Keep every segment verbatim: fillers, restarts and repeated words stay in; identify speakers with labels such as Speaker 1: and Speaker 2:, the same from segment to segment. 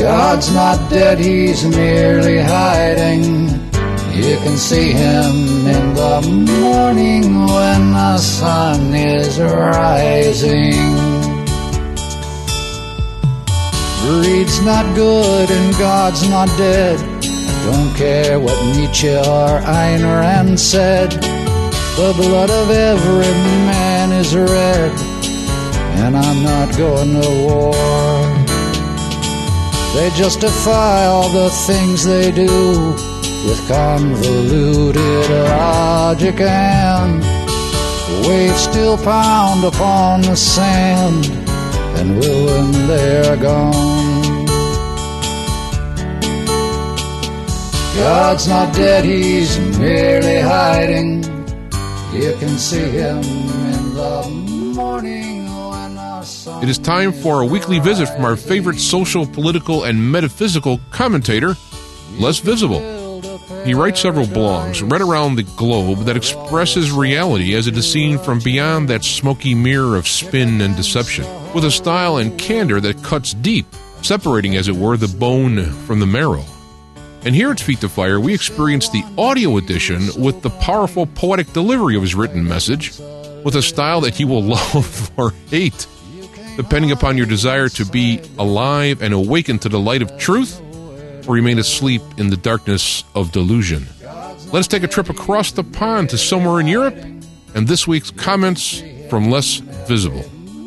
Speaker 1: God's not dead, he's merely hiding. You can see him in the morning when the sun is rising. Greed's not good and God's not dead. I don't care what Nietzsche or Ayn Rand said. The blood of every man is red, and I'm not going to war. They justify all the things they do with convoluted logic, and the waves still pound upon the sand and will when they're gone. God's not dead, he's merely hiding. You can see him in the morning when the sun...
Speaker 2: It is time for a weekly visit from our favorite social, political, and metaphysical commentator, Les Visible. He writes several blogs right around the globe that expresses reality as it is seen from beyond that smoky mirror of spin and deception, with a style and candor that cuts deep, separating, as it were, the bone from the marrow. And here at Feet to Fire, we experience the audio edition with the powerful poetic delivery of his written message, with a style that you will love or hate, depending upon your desire to be alive and awaken to the light of truth, or remain asleep in the darkness of delusion. Let us take a trip across the pond to somewhere in Europe, and this week's comments from Les Visible.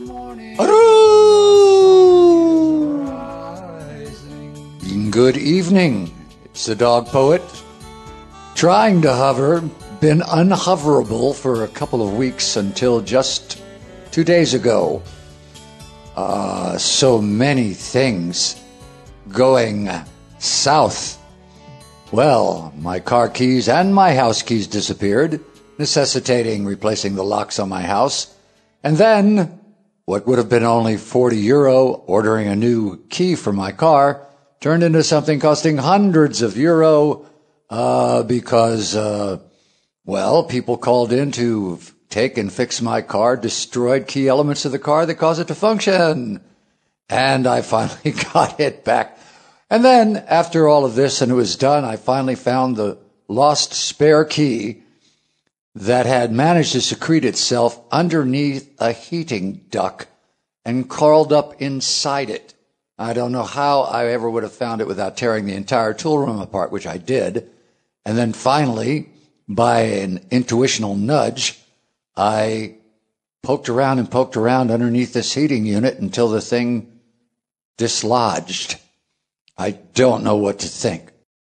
Speaker 1: Good evening. It's the dog poet. Trying to hover, been unhoverable for a couple of weeks until just two days ago. Uh, so many things going south. Well, my car keys and my house keys disappeared, necessitating replacing the locks on my house. And then, what would have been only forty euro, ordering a new key for my car, turned into something costing hundreds of euro, uh, because, uh, well, people called in to take and fix my car, destroyed key elements of the car that cause it to function. And I finally got it back. And then, after all of this and it was done, I finally found the lost spare key that had managed to secrete itself underneath a heating duct and crawled up inside it. I don't know how I ever would have found it without tearing the entire tool room apart, which I did. And then finally, by an intuitional nudge, I poked around and poked around underneath this heating unit until the thing dislodged. I don't know what to think.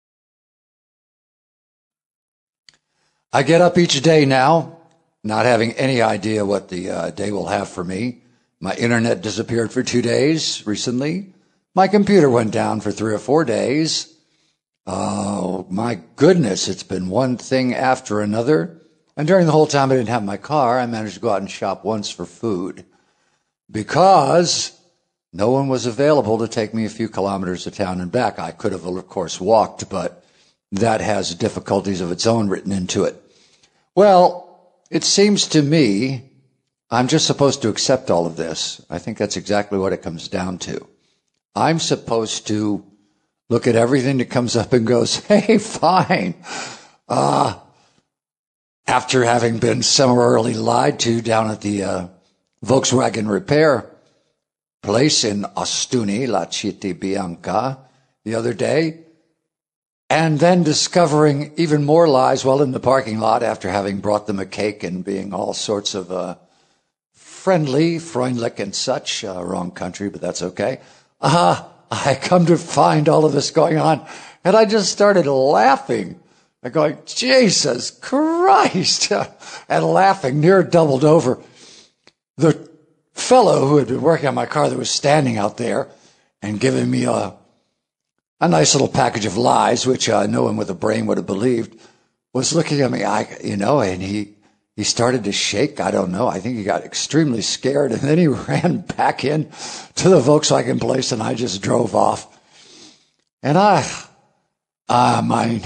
Speaker 1: I get up each day now, not having any idea what the uh, day will have for me. My internet disappeared for two days recently. My computer went down for three or four days. Oh, my goodness, it's been one thing after another. And during the whole time I didn't have my car, I managed to go out and shop once for food because no one was available to take me a few kilometers to town and back. I could have, of course, walked, but that has difficulties of its own written into it. Well, it seems to me I'm just supposed to accept all of this. I think that's exactly what it comes down to. I'm supposed to look at everything that comes up and goes, hey, fine. Uh, after having been summarily lied to down at the uh, Volkswagen repair place in Ostuni, La Città Bianca, the other day, and then discovering even more lies while in the parking lot after having brought them a cake and being all sorts of uh, friendly, freundlich and such. Uh, wrong country, but that's okay. Uh, I come to find all of this going on, and I just started laughing. I'm going, Jesus Christ, and laughing, near doubled over. The fellow who had been working on my car that was standing out there and giving me a, a nice little package of lies, which uh, no one with a brain would have believed, was looking at me, I, you know, and he, he started to shake. I don't know. I think he got extremely scared, and then he ran back in to the Volkswagen place, and I just drove off. And I, I mean,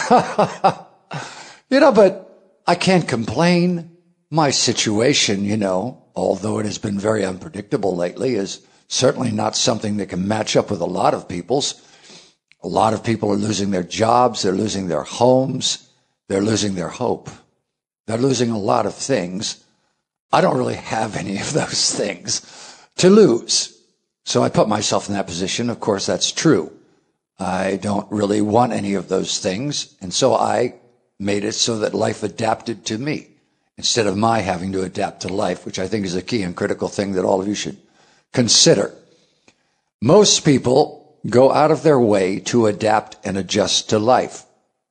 Speaker 1: you know, but I can't complain. My situation, you know, although it has been very unpredictable lately, is certainly not something that can match up with a lot of people's. A lot of people are losing their jobs, they're losing their homes, they're losing their hope. They're losing a lot of things. I don't really have any of those things to lose. So I put myself in that position. Of course, that's true. I don't really want any of those things. And so I made it so that life adapted to me instead of my having to adapt to life, which I think is a key and critical thing that all of you should consider. Most people go out of their way to adapt and adjust to life.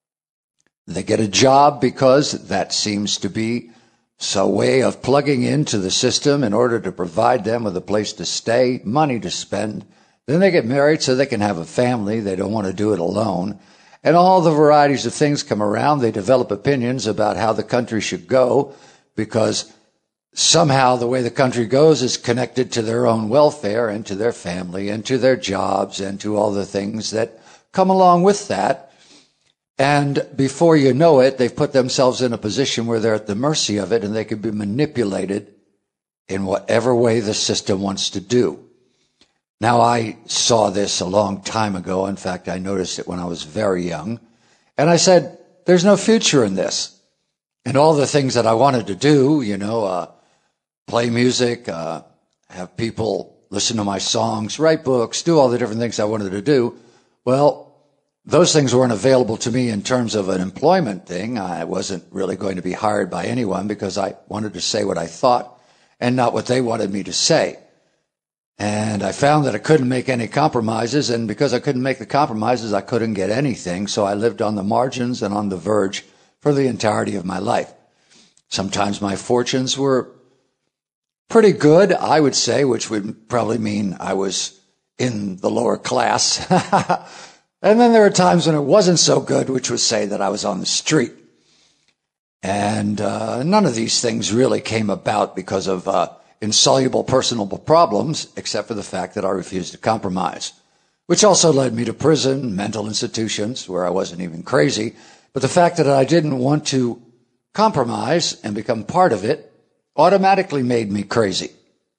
Speaker 1: They get a job because that seems to be a way of plugging into the system in order to provide them with a place to stay, money to spend. Then they get married so they can have a family. They don't want to do it alone. And all the varieties of things come around. They develop opinions about how the country should go because somehow the way the country goes is connected to their own welfare and to their family and to their jobs and to all the things that come along with that. And before you know it, they've put themselves in a position where they're at the mercy of it and they can be manipulated in whatever way the system wants to do. Now, I saw this a long time ago. In fact, I noticed it when I was very young. And I said, there's no future in this. And all the things that I wanted to do, you know, uh, play music, uh, have people listen to my songs, write books, do all the different things I wanted to do. Well, those things weren't available to me in terms of an employment thing. I wasn't really going to be hired by anyone because I wanted to say what I thought and not what they wanted me to say. And I found that I couldn't make any compromises, and because I couldn't make the compromises, I couldn't get anything. So I lived on the margins and on the verge for the entirety of my life. Sometimes my fortunes were pretty good, I would say, which would probably mean I was in the lower class. And then there were times when it wasn't so good, which would say that I was on the street. And uh, none of these things really came about because of uh, insoluble personal problems, except for the fact that I refused to compromise, which also led me to prison, mental institutions, where I wasn't even crazy. But the fact that I didn't want to compromise and become part of it automatically made me crazy.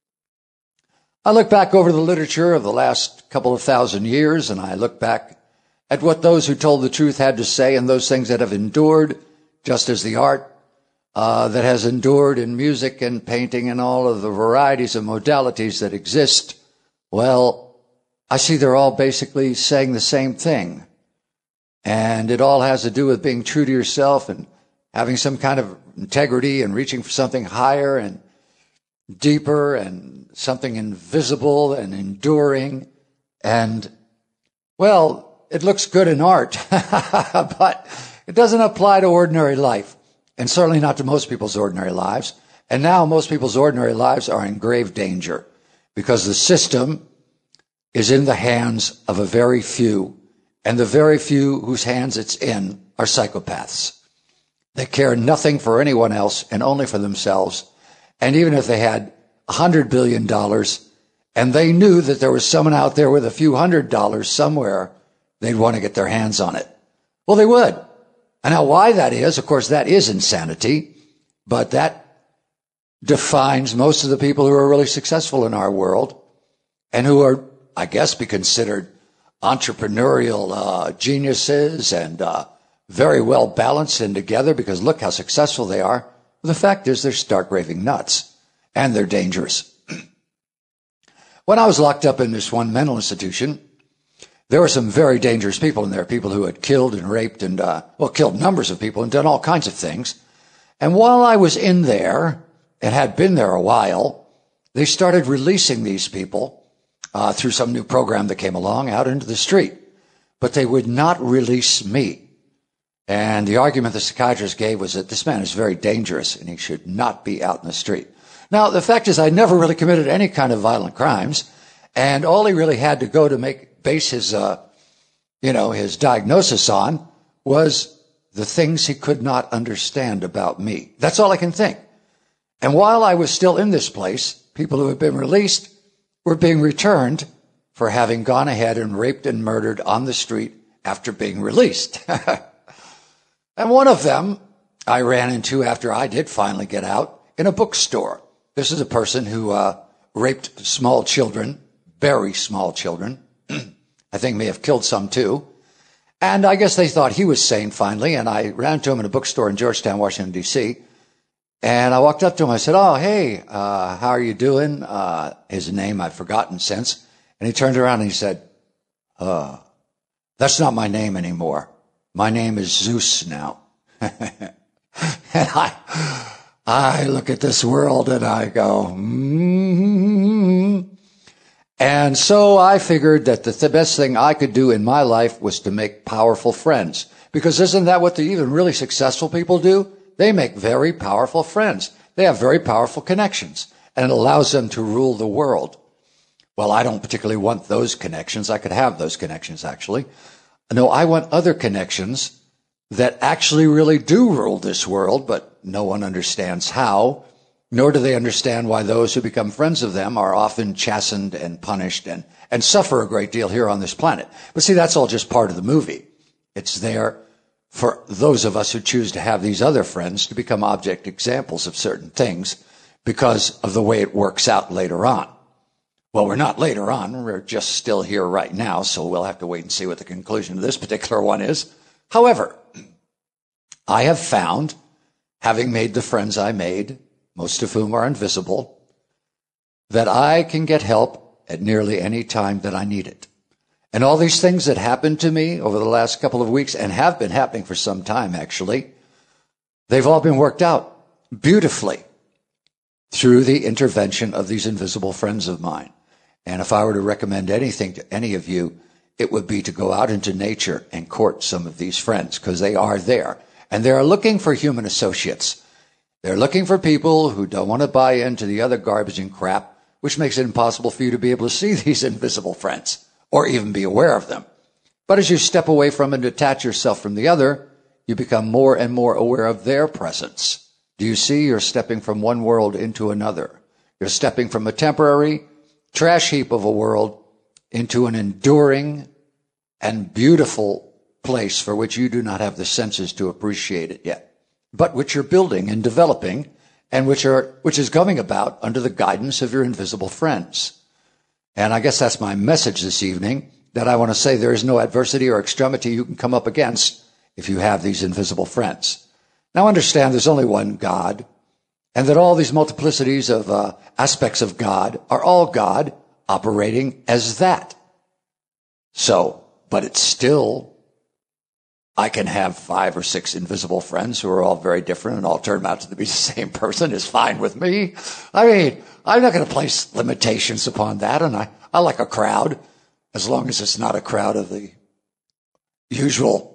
Speaker 1: I look back over the literature of the last couple of thousand years, and I look back at what those who told the truth had to say and those things that have endured, just as the art uh, that has endured in music and painting and all of the varieties of modalities that exist. Well, I see they're all basically saying the same thing. And it all has to do with being true to yourself and having some kind of integrity and reaching for something higher and deeper and something invisible and enduring. And, well, it looks good in art, but it doesn't apply to ordinary life, and certainly not to most people's ordinary lives. And now most people's ordinary lives are in grave danger because the system is in the hands of a very few, and the very few whose hands it's in are psychopaths. They care nothing for anyone else and only for themselves. And even if they had a hundred billion dollars and they knew that there was someone out there with a few hundred dollars somewhere, they'd want to get their hands on it. Well, they would. And now why that is, of course, that is insanity, but that defines most of the people who are really successful in our world and who are, I guess, be considered entrepreneurial uh, geniuses and uh, very well balanced and together because look how successful they are. The fact is they're stark raving nuts and they're dangerous. When I was locked up in this one mental institution, there were some very dangerous people in there, people who had killed and raped and, uh, well, killed numbers of people and done all kinds of things. And while I was in there and had been there a while, they started releasing these people uh, through some new program that came along out into the street. But they would not release me. And the argument the psychiatrist gave was that this man is very dangerous and he should not be out in the street. Now, the fact is I never really committed any kind of violent crimes, and all he really had to go to make base his, uh, you know, his diagnosis on was the things he could not understand about me. That's all I can think. And while I was still in this place, people who had been released were being returned for having gone ahead and raped and murdered on the street after being released. And one of them I ran into after I did finally get out in a bookstore. This is a person who uh, raped small children, very small children. I think may have killed some too. And I guess they thought he was sane finally. And I ran to him in a bookstore in Georgetown, Washington, D C. And I walked up to him. I said, oh, hey, uh, how are you doing? Uh, his name I've forgotten since. And he turned around and he said, uh, that's not my name anymore. My name is Zeus now. And I, I look at this world and I go, mm-hmm. And so I figured that the th- best thing I could do in my life was to make powerful friends. Because isn't that what the even really successful people do? They make very powerful friends. They have very powerful connections. And it allows them to rule the world. Well, I don't particularly want those connections. I could have those connections, actually. No, I want other connections that actually really do rule this world, but no one understands how, nor do they understand why those who become friends of them are often chastened and punished and, and suffer a great deal here on this planet. But see, that's all just part of the movie. It's there for those of us who choose to have these other friends to become object examples of certain things because of the way it works out later on. Well, we're not later on. We're just still here right now, so we'll have to wait and see what the conclusion of this particular one is. However, I have found, having made the friends I made, most of whom are invisible, that I can get help at nearly any time that I need it. And all these things that happened to me over the last couple of weeks, and have been happening for some time actually, they've all been worked out beautifully through the intervention of these invisible friends of mine. And if I were to recommend anything to any of you, it would be to go out into nature and court some of these friends, because they are there. And they're looking for human associates. They're looking for people who don't want to buy into the other garbage and crap, which makes it impossible for you to be able to see these invisible friends or even be aware of them. But as you step away from and detach yourself from the other, you become more and more aware of their presence. Do you see? You're stepping from one world into another. You're stepping from a temporary trash heap of a world into an enduring and beautiful place for which you do not have the senses to appreciate it yet, but which you're building and developing, and which are which is coming about under the guidance of your invisible friends. And I guess that's my message this evening, that I want to say there is no adversity or extremity you can come up against if you have these invisible friends. Now understand there's only one God, and that all these multiplicities of uh, aspects of God are all God operating as that. So, but it's still, I can have five or six invisible friends who are all very different and all turn out to be the same person is fine with me. I mean, I'm not going to place limitations upon that, and I, I like a crowd, as long as it's not a crowd of the usual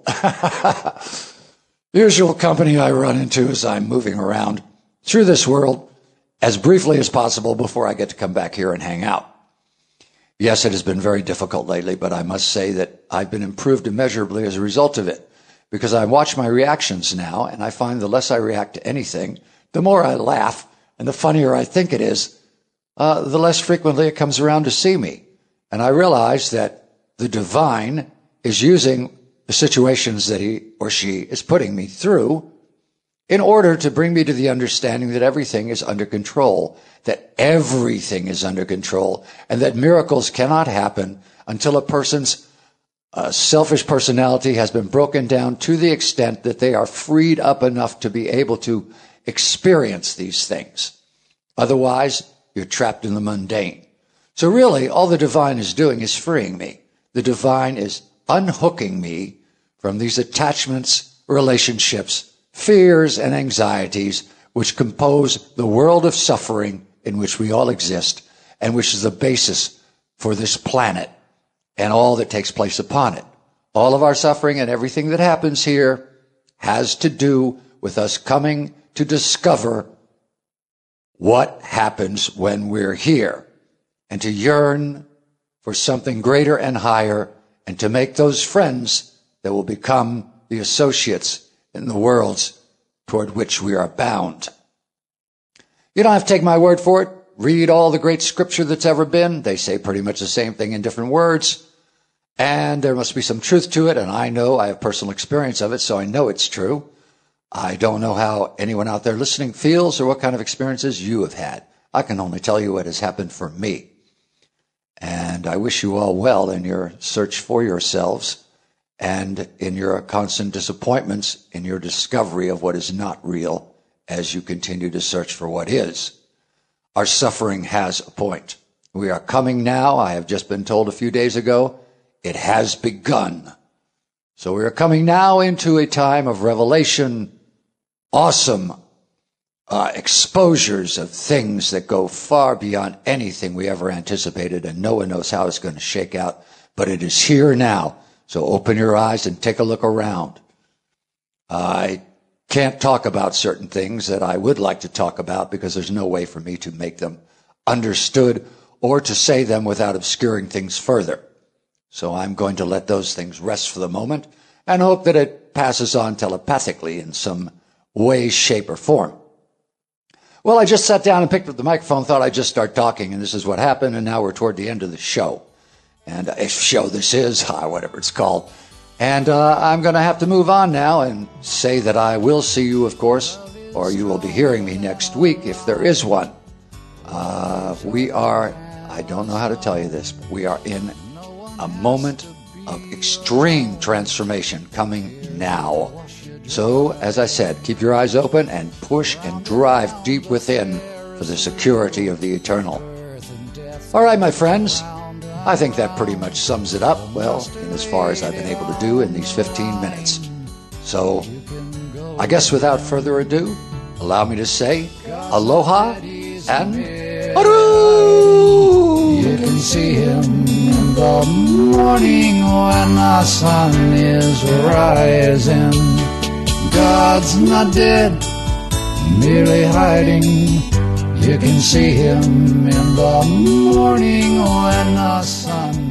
Speaker 1: usual company I run into as I'm moving around through this world as briefly as possible before I get to come back here and hang out. Yes, it has been very difficult lately, but I must say that I've been improved immeasurably as a result of it, because I watch my reactions now, and I find the less I react to anything, the more I laugh, and the funnier I think it is, uh, the less frequently it comes around to see me. And I realize that the divine is using the situations that he or she is putting me through in order to bring me to the understanding that everything is under control, that everything is under control, and that miracles cannot happen until a person's uh, selfish personality has been broken down to the extent that they are freed up enough to be able to experience these things. Otherwise, you're trapped in the mundane. So really, all the divine is doing is freeing me. The divine is unhooking me from these attachments, relationships, fears, and anxieties which compose the world of suffering in which we all exist, and which is the basis for this planet and all that takes place upon it. All of our suffering and everything that happens here has to do with us coming to discover what happens when we're here, and to yearn for something greater and higher, and to make those friends that will become the associates in the worlds toward which we are bound. You don't have to take my word for it. Read all the great scripture that's ever been. They say pretty much the same thing in different words. And there must be some truth to it, and I know, I have personal experience of it, so I know it's true. I don't know how anyone out there listening feels or what kind of experiences you have had. I can only tell you what has happened for me. And I wish you all well in your search for yourselves and in your constant disappointments in your discovery of what is not real as you continue to search for what is. Our suffering has a point. We are coming now. I have just been told a few days ago, it has begun. So we are coming now into a time of revelation, awesome uh, exposures of things that go far beyond anything we ever anticipated, and no one knows how it's going to shake out, but it is here now. So open your eyes and take a look around. I can't talk about certain things that I would like to talk about because there's no way for me to make them understood or to say them without obscuring things further. So I'm going to let those things rest for the moment and hope that it passes on telepathically in some way, shape, or form. Well, I just sat down and picked up the microphone, thought I'd just start talking, and this is what happened, and now we're toward the end of the show. And a show this is, whatever it's called. And uh, I'm going to have to move on now and say that I will see you, of course, or you will be hearing me next week if there is one. Uh, we are, I don't know how to tell you this, but we are in a moment of extreme transformation coming now. So, as I said, keep your eyes open and push and drive deep within for the security of the eternal. All right, my friends, I think that pretty much sums it up, well, in as far as I've been able to do in these fifteen minutes. So, I guess without further ado, allow me to say aloha and aru!
Speaker 3: You can see him in the morning when the sun is rising. God's not dead, merely hiding. You can see him in the morning when the sun